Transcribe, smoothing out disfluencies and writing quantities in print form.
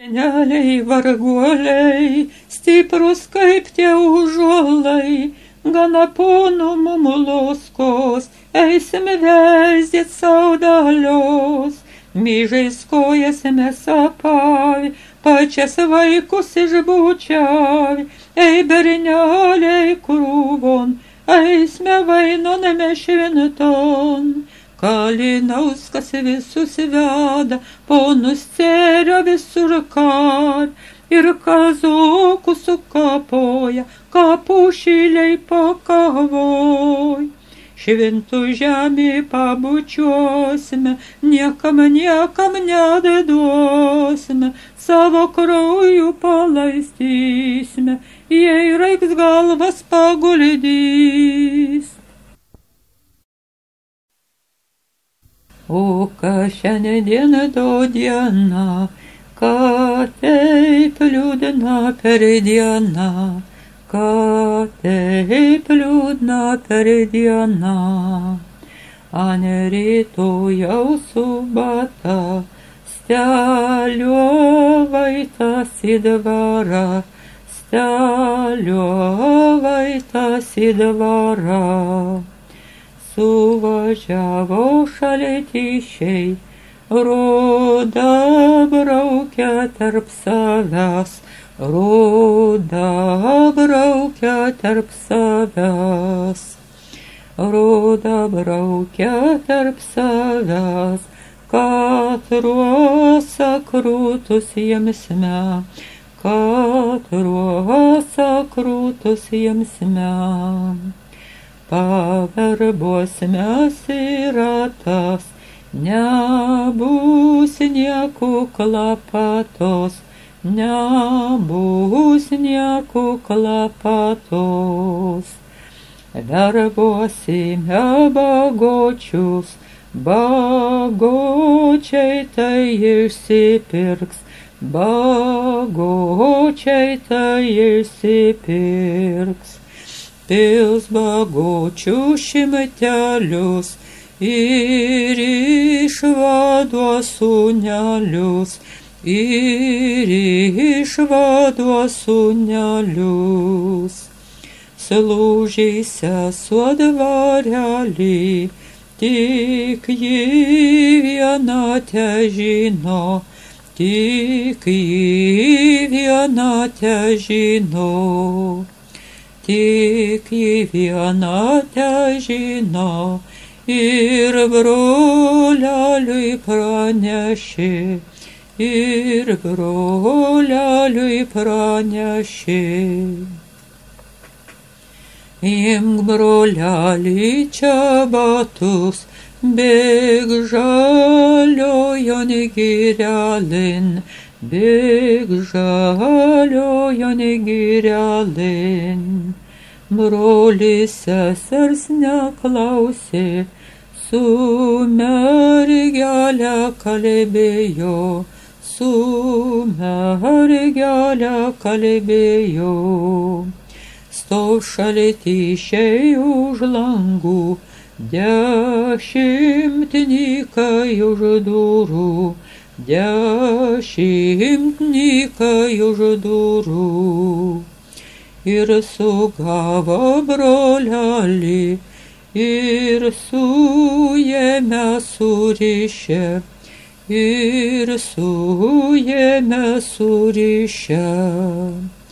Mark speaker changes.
Speaker 1: Seneliai varguoliai, stiprus kaip tie užuolai, gana ponų mumuluskos, eisime vezdėt sau dalios. Myžais kojas mes apavi, pačias vaikus išbučiavi, ei berneliai krūvon, eisme vainoname šventon. Kalinauskas visus veda, ponus cėrio visur kar, ir kazokų sukapoja, kapušiliai pakavoj. Šventų žemė pabučiuosime, niekam nedaduosime, savo krauju palaistysime, jei reiks galvas paguldys. O ką šiandien do diena, ką taip liūdna per dieną, ką taip liūdna per dieną. Ane rytojaus subata, stelio vaitas į dvarą, stelio vaitas į dvarą. Suvažiavo šaltišiai, rodą braukia tarp savęs, rodą braukia tarp savęs, rodą braukia tarp savęs, katruose krūtus jiems me, katruose krūtus jiems me. Pavarbos mes yra tas, nebus nieko klapatos, nebus nieko klapatos. Verbosime bagočius, bagočiai tai išsipirks, bagočiai tai išsipirks. Pils bagočių šimtelius ir išvaduos sūnelius, ir išvaduos sūnelius. Slūžyse suodvarelį, tik jį viena težino, tik jį viena težino. Tik jį viena težino ir broleliui pranešė, ir broleliui pranešė. Imk brolelį čia batus, bėk žaliojon girelin, bėk žaliojon girelin. Brolis sesers neklausė, su mergele kalbėjo, su mergele kalbėjo. Stov šaltišiai už langų, dešimtnikai už durų, dešimtnikai už durų. Ir sugavo brolelį, ir suėmė surišę, ir suėmė surišę.